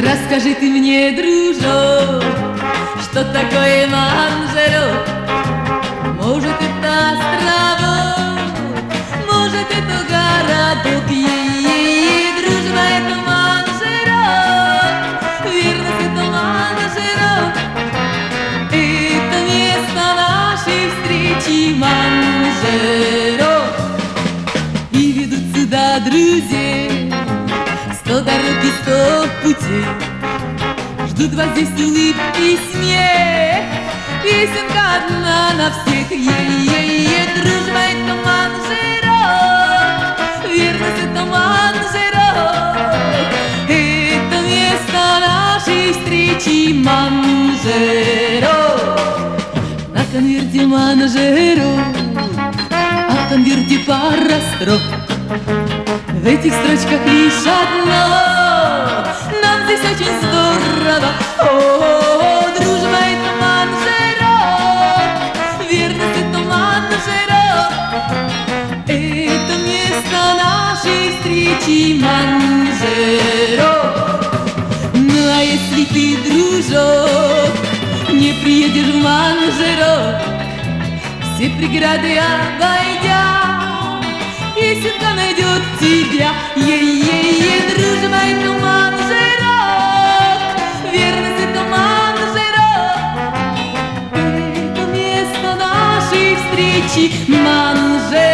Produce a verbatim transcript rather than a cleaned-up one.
Расскажи ты мне, дружок, что такое Манжерот? Может, это островок, может, это городок. Е-е-е, дружба, это Манжерот, верность, это Манжерот. Это место нашей встречи, Манжерот. И ведут сюда друзей сто дорог и сто путей. Ждут вас здесь улыбки и смех, песенка одна на всех. Е-е-е, дружба, это Манжерот, верность, это Манжерот. Это место нашей встречи, Манжерот. На конверте Манжерот, а в конверте пара строк. В этих строчках лишь одно: нам здесь очень здорово. О, дружба, это Манжерот, верность, это Манжерот. Это место нашей встречи, Манжерот. Ну а если ты, дружок, не приедешь в Манжерот, все преграды обойдя, песенка найдет тебя. Е-е-е, дружба, это Манжерот, верность, это Манжерот. Это место нашей встречи, Манжерот.